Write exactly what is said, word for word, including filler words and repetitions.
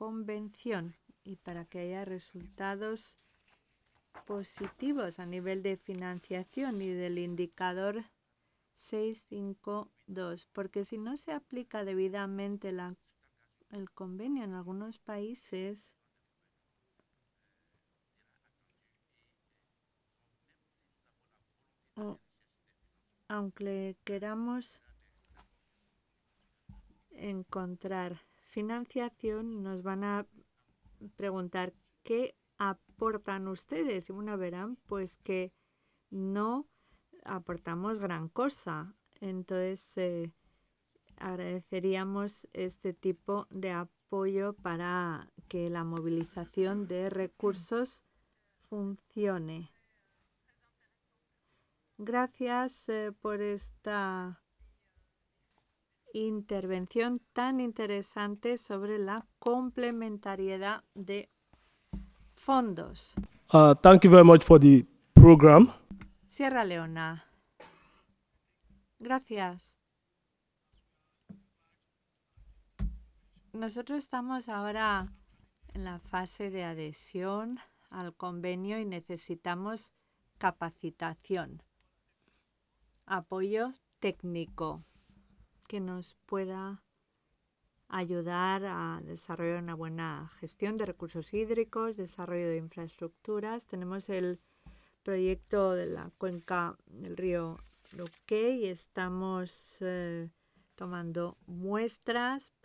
convención y para que haya resultados positivos a nivel de financiación y del indicador seiscientos cincuenta y dos, porque si no se aplica debidamente la, el convenio en algunos países, o, aunque queramos encontrar financiación, nos van a preguntar qué aportan ustedes. Y bueno, verán pues que no aportamos gran cosa. Entonces, eh, agradeceríamos este tipo de apoyo para que la movilización de recursos funcione. Gracias eh, por esta intervención tan interesante sobre la complementariedad de fondos. Uh, thank you very much for the program. Sierra Leona. Gracias. Nosotros estamos ahora en la fase de adhesión al convenio y necesitamos capacitación, apoyo técnico que nos pueda ayudar a desarrollar una buena gestión de recursos hídricos, desarrollo de infraestructuras. Tenemos el proyecto de la cuenca del río Luque y estamos eh, tomando muestras